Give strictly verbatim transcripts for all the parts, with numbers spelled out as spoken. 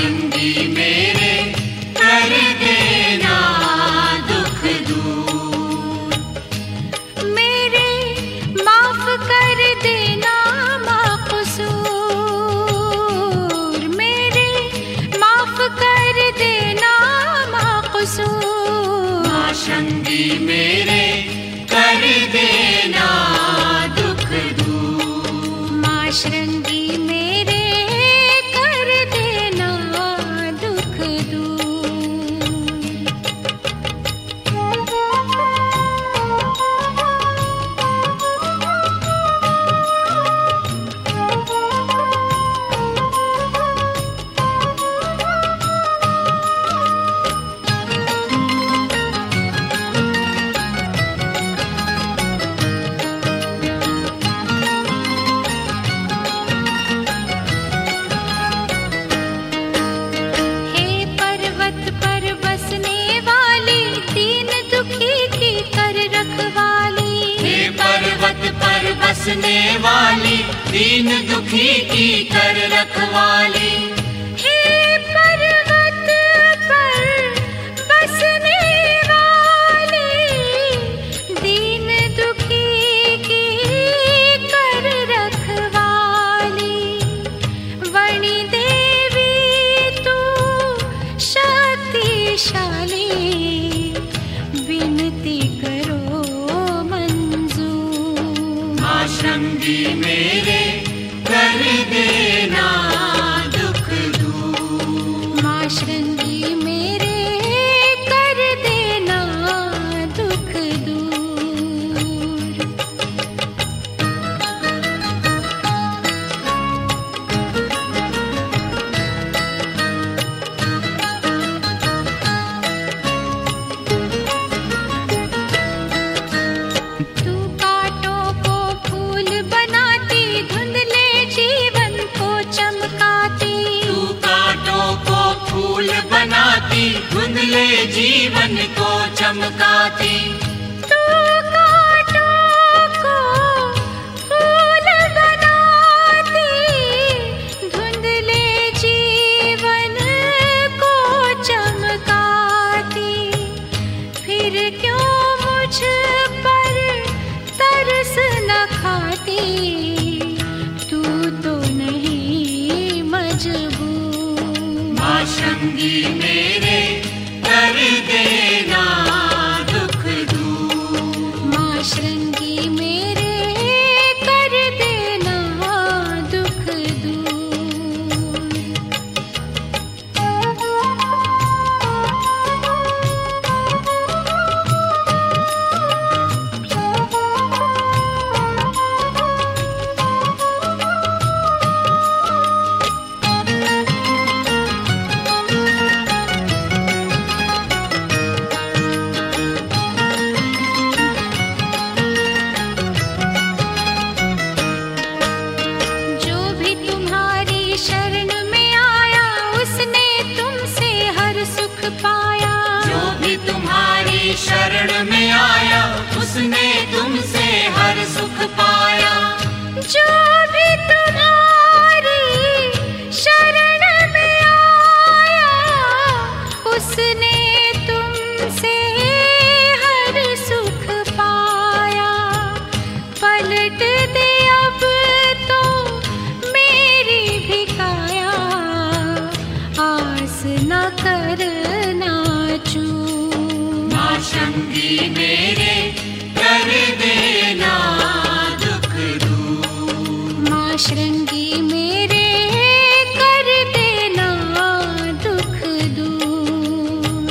माशंगी मेरे कर देना दुख दूर। मेरे माफ कर देना माक़सूर, मेरे माफ कर देना माक़सूर। माशंगी मेरे कर देना दुख दूर। माशरंगी मेरे कर देना दुख दूर। हे पर्वत पर बसने वाली, दीन दुखी की कर रखवाली। हे पर्वत पर बसने वाली, दीन दुखी की कर रखवाली। हे पर्वत पर बसने वाली, दीन दुखी की कर रखवाली। वणी देवी तू शक्तिशाली, विनती करो मंजूर। माशंगी मेरे कर देना दुख दूर। माशरंगी मेरे कर देना दुख दूर। तू कांटों को फूल बनाती, धुंधले जीवन को चमकाती। तू कांटों को फूल बनाती, धुंधले जीवन को चमकाती। तू कांटों को फूल बनाती, धुंधले जीवन को चमकाती। फिर क्यों मुझ पर तरस न खाती, तू तो नहीं मजबूर। माशंगी मेरे कर देना दुख दूर। माशरंगी मेरे कर देना दुख दूर। जो भी तुम्हारी शरण में आया, उसने तुमसे हर सुख पाया। जो भी तुम्हारी शरण में आया, उसने तुमसे हर सुख पाया। जो भी तुम्हारी शरण में आया, उसने तुमसे हर सुख पाया। पलट दे अब तो मेरी भी काया, आस न करना चूक। माशंगी मेरे कर देना दुख दूर। माशरंगी मेरे कर देना दुख दूर।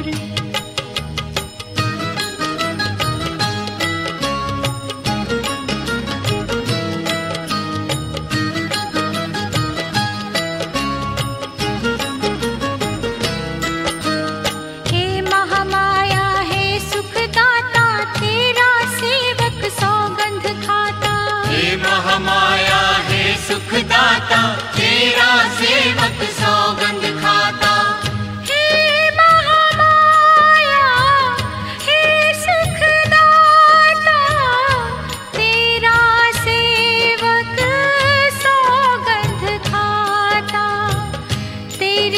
हे महामाया हे सुखदाता, तेरा सेवक सौगंध खाता। हे महामाया हे सुखदाता,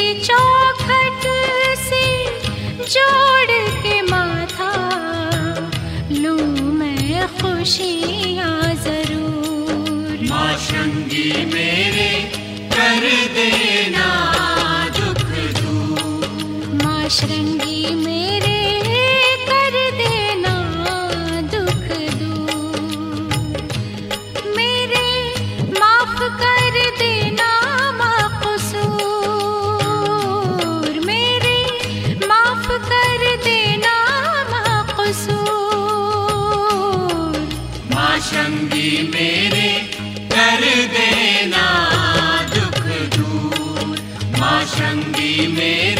चौखट से जोड़ के माथा लूं मैं खुशियाँ जरूर। माँ श्रृंगी मेरे कर देना दुख दूर। माँ श्रृंगी मेरे कर देना दुख दूर। मेरे माफ कर देना माँ कसूर। मेरे माफ कर देना माँ कसूर। माँ श्रृंगी मेरे कर देना दुख दूर। माँ श्रृंगी मेरे